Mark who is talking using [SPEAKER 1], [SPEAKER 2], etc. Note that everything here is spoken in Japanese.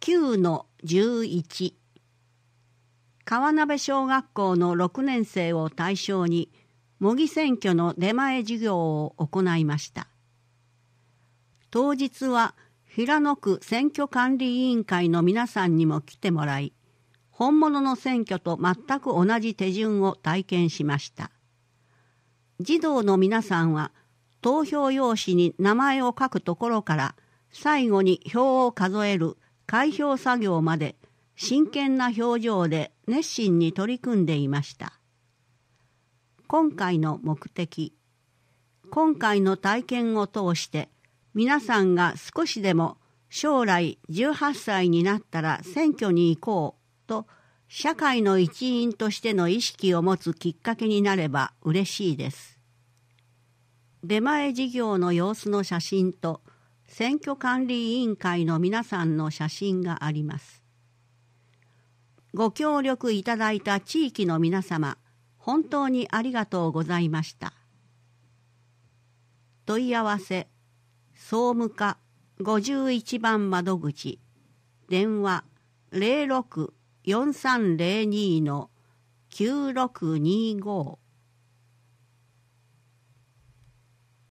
[SPEAKER 1] 9-11 川鍋小学校の6年生を対象に模擬選挙の出前授業を行いました。当日は平野区選挙管理委員会の皆さんにも来てもらい、本物の選挙と全く同じ手順を体験しました。児童の皆さんは投票用紙に名前を書くところから最後に票を数える開票作業まで真剣な表情で熱心に取り組んでいました。今回の目的、今回の体験を通して皆さんが少しでも将来18歳になったら選挙に行こうと社会の一員としての意識を持つきっかけになれば嬉しいです。出前授業の様子の写真と選挙管理委員会の皆さんの写真があります。ご協力いただいた地域の皆様、本当にありがとうございました。問い合わせ、総務課51番窓口、電話06-4302-9625